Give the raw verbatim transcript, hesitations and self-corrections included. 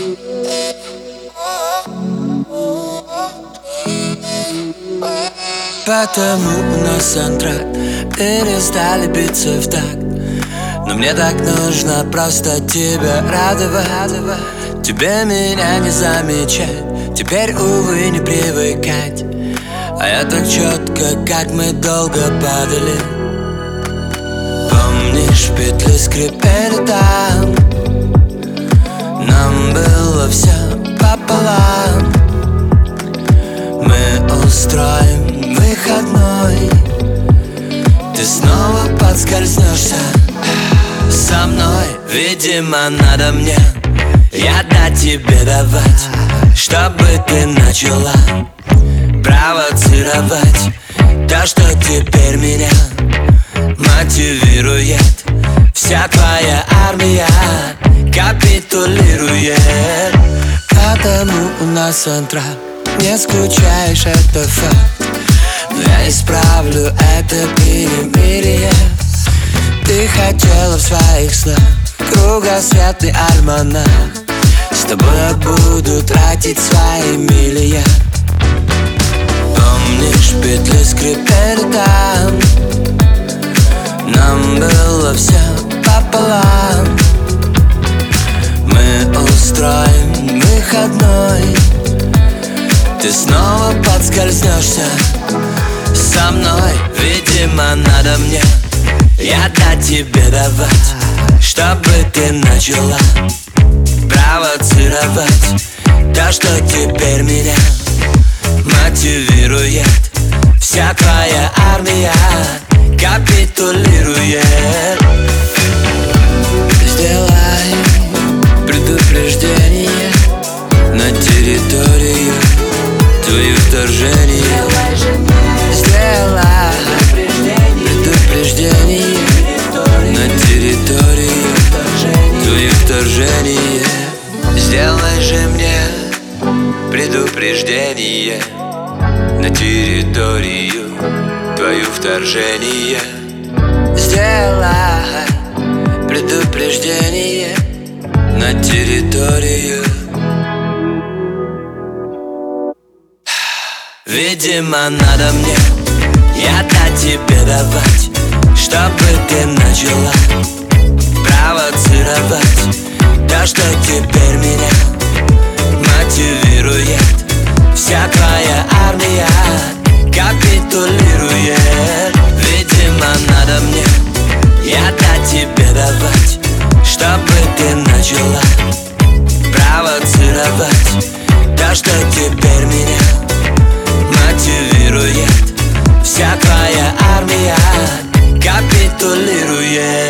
Потому у нас антракт, перестали биться в такт. Но мне так нужно просто тебя радовать. Тебе меня не замечать, теперь, увы, не привыкать. А я так четко, как мы долго падали. Помнишь, петли скрипели там, нам было все пополам. Мы устроим выходной, ты снова подскользнешься со мной. Видимо, надо мне я дать тебе давать, чтобы ты начала провоцировать то, что теперь меня мотивирует. Вся твоя армия капитулирует. Потому у нас антракт, не скучаешь, это факт. Но я исправлю это перемирие. Ты хотела в своих снах кругосветный альманах. С тобой я буду тратить свои мили. Помнишь, петли скрипели там, нам было все пополам. Мы устроим выходной, ты снова подскользнешься со мной. Видимо, надо мне я дать тебе давать, чтобы ты начала провоцировать то, что теперь меня мотивирует. Вся твоя армия капитулирует. Сделай предупреждение на территорию твоих вторжений. Сделай предупреждение на территорию твоих вторжений. Сделай же мне предупреждение на территорию твою вторжение. Сделай предупреждение на территорию. Видимо, надо мне я дать тебе давать, чтобы ты начала провоцировать то, что теперь меня мотивирует. Вся твоя армия капитулирует. Видимо, надо мне я дать тебе давать, чтобы ты начала провоцировать то, что теперь меня мотивирует. Вся твоя армия капитулирует.